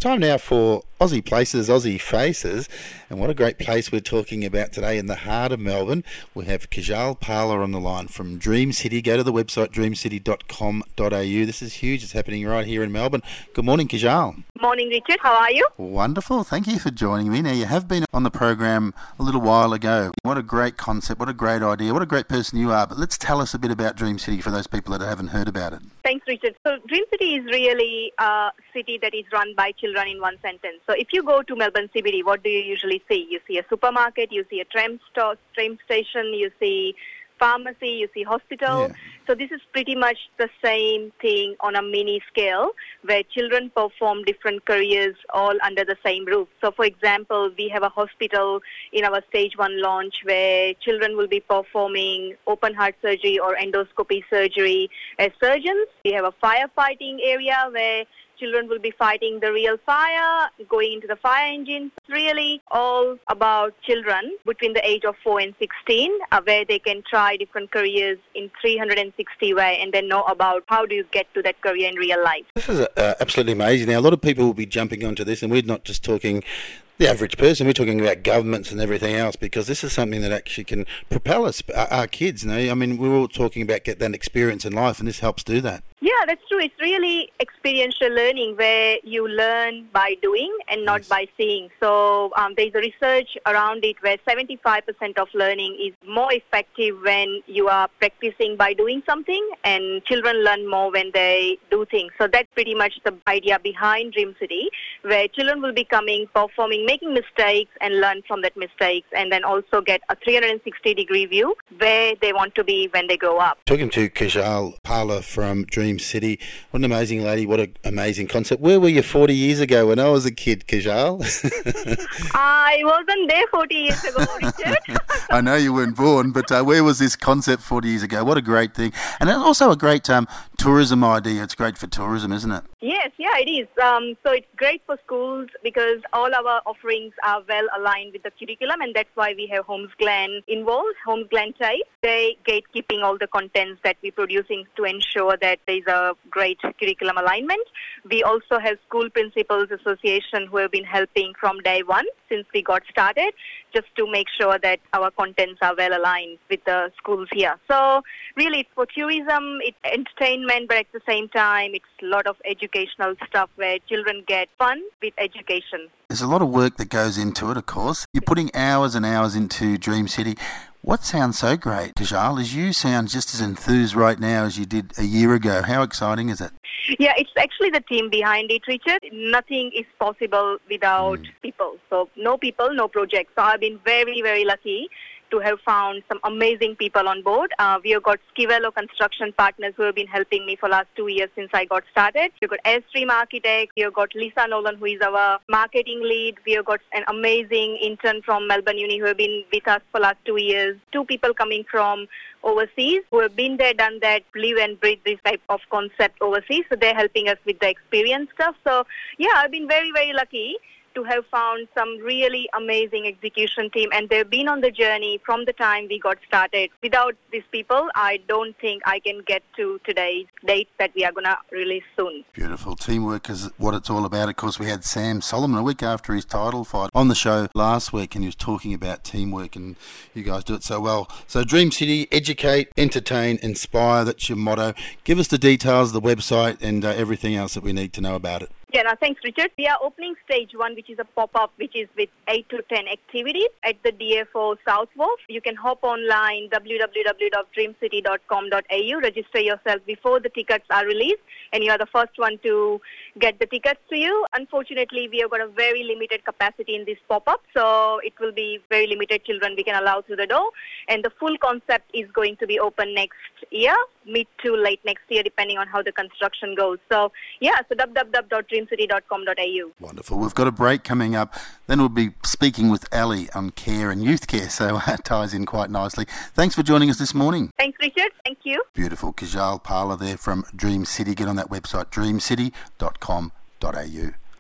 time now for Aussie Places, Aussie Faces, and what a great place we're talking about today in the heart of Melbourne. We have Kajal Parler on the line from Dream City. Go to the website dreamcity.com.au. This is huge. It's happening right here in Melbourne. Good morning, Kajal. Morning, Richard. How are you? Wonderful. Thank you for joining me. Now, you have been on the program a little while ago. What a great concept. What a great idea. What a great person you are. But let's tell us a bit about Dream City for those people that haven't heard about it. Thanks, Richard. So Dream City is really a city that is run by children in one sentence. So if you go to Melbourne CBD, what do you usually see? You see a supermarket, you see a train station, you see pharmacy, you see hospital. Yeah. So this is pretty much the same thing on a mini scale where children perform different careers all under the same roof. So for example, we have a hospital in our stage 1 launch where children will be performing open heart surgery or endoscopy surgery as surgeons. We have a firefighting area where children will be fighting the real fire, going into the fire engine. It's really all about children between the age of 4 and 16, where they can try different careers in 360 way and then know about how do you get to that career in real life. This is absolutely amazing. Now, a lot of people will be jumping onto this, and we're not just talking the average person, we're talking about governments and everything else, because this is something that actually can propel us, our kids. You know, I mean, we're all talking about get that experience in life, and this helps do that. Yeah, that's true. It's really experiential learning where you learn by doing and not by seeing. So there's a research around it where 75% of learning is more effective when you are practicing by doing something, and children learn more when they do things. So that's pretty much the idea behind Dream City, where children will be coming, performing, making mistakes and learn from that mistakes, and then also get a 360-degree view where they want to be when they grow up. Talking to Kajal Parler from Dream City. What an amazing lady. What an amazing concept. Where were you 40 years ago when I was a kid, Kajal? I wasn't there 40 years ago, Richard. I know you weren't born, but where was this concept 40 years ago? What a great thing. And also a great tourism idea. It's great for tourism, isn't it? Yes, yeah, it is. So it's great for schools because all our offerings are well aligned with the curriculum, and that's why we have Holmes Glen involved, Holmes Glen type. They gatekeeping all the contents that we're producing to ensure that there's a great curriculum alignment. We also have School Principals Association who have been helping from day one since we got started, just to make sure that our contents are well aligned with the schools here. So really it's for tourism, it's entertainment, but at the same time it's a lot of educational stuff where children get fun with education. There's a lot of work that goes into it, of course. You're putting hours and hours into Dream City. What sounds so great, Kajal, is you sound just as enthused right now as you did a year ago. How exciting is it? Yeah, it's actually the team behind it, Richard. Nothing is possible without people. So no people, no project. So I've been very, very lucky to have found some amazing people on board. We have got Skivello Construction Partners who have been helping me for last 2 years since I got started. We've got Airstream Architects. We have got Lisa Nolan, who is our marketing lead. We have got an amazing intern from Melbourne Uni who have been with us for last 2 years. 2 people coming from overseas who have been there, done that, live and breathe this type of concept overseas. So they're helping us with the experience stuff. So yeah, I've been very, very lucky to have found some really amazing execution team, and they've been on the journey from the time we got started. Without these people, I don't think I can get to today's date that we are going to release soon. Beautiful. Teamwork is what it's all about. Of course, we had Sam Solomon a week after his title fight on the show last week, and he was talking about teamwork, and you guys do it so well. So Dream City, educate, entertain, inspire. That's your motto. Give us the details, the website, and everything else that we need to know about it. Yeah, no, thanks, Richard. We are opening stage 1, which is a pop-up, which is with 8 to 10 activities at the DFO South Wharf. You can hop online, www.dreamcity.com.au, register yourself before the tickets are released, and you are the first one to get the tickets to you. Unfortunately, we have got a very limited capacity in this pop-up, so it will be very limited children we can allow through the door. And the full concept is going to be open next year, mid to late next year, depending on how the construction goes. So, yeah, so www.dreamcity.com.au. Wonderful. We've got a break coming up. Then we'll be speaking with Ali on care and youth care, so that ties in quite nicely. Thanks for joining us this morning. Thanks, Richard. Thank you. Beautiful. Kajal Parler there from Dream City. Get on that website, dreamcity.com.au.